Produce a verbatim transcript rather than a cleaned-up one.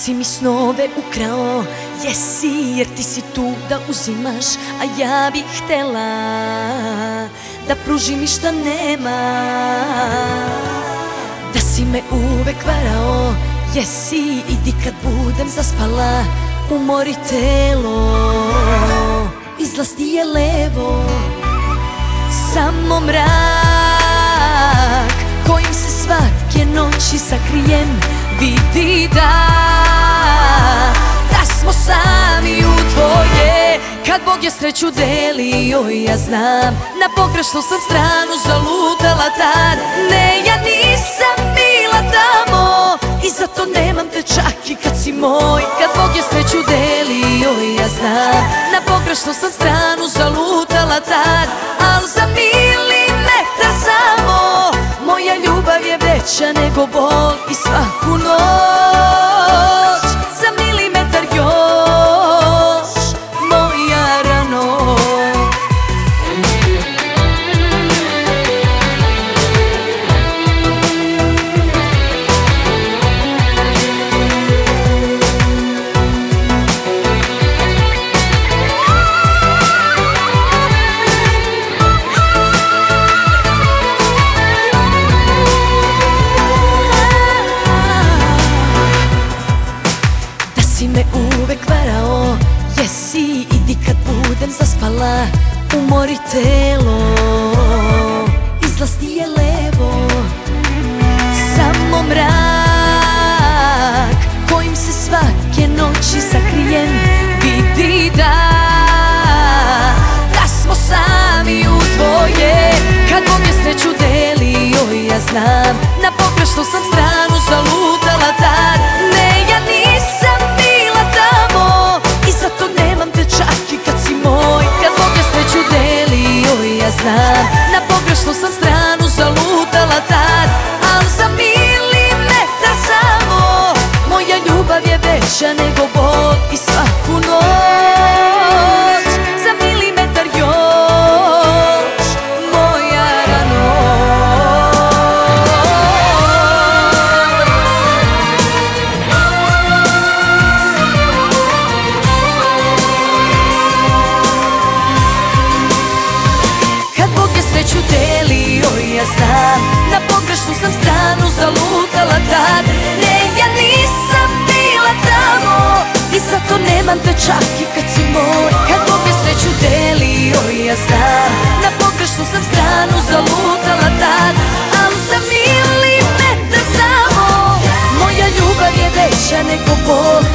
si mi snove ukrao, jesi, jer ti si tu da uzimaš, a ja bih htela da pružim mi šta nema. Da si me uvek varao, jesi, i di kad budem zaspala, umori telo, izlaz ti je levo, samo mrak kojim se svake noći sakrijem, vidi da da smo sami u dvoje. Kad Bog je sreću delio, ja znam, na pogrešnu sam stranu zalutala tad. Ne, ja nisam bila tamo i zato nemam te čak i kad si moj. Kad Bog je sreću delio, ja znam, na pogrešnu sam stranu zalutala tad. Al za milimetar samo moja ljubav je veća nego bol i svaku noć. Za milimetar još moja rano. Si me uvek varao, jesi, i di kad budem zaspala, umori telo, izlaz ti je levo, samo mrak kojim se svake noći sakrijem, vidi da da smo sami u dvoje. Kad Bog je sreću delio, ja znam, na pogrešnu sam stranu zalutala tad. Ne, ja nisam bila tamo i zato nemam te čak i kad si moj. Kad Bog je sreću delio, ja znam, na pogrešnu sam stranu zalutala tad. Al za milimetar samo moja ljubav je veća nego bol i svaku noć. Za milimetar još moja rano. Kad Bog je sreću delio, ja znam, na pogrešnu sam stranu zalutala tad. Ne, ja nisam bila tamo i zato nemam te čak i kad si moj. Kad Bog je sreću delio, ja znam, na pogrešnu sam stranu zalutala tad. Al za milimetar samo moja ljubav je veća nego bol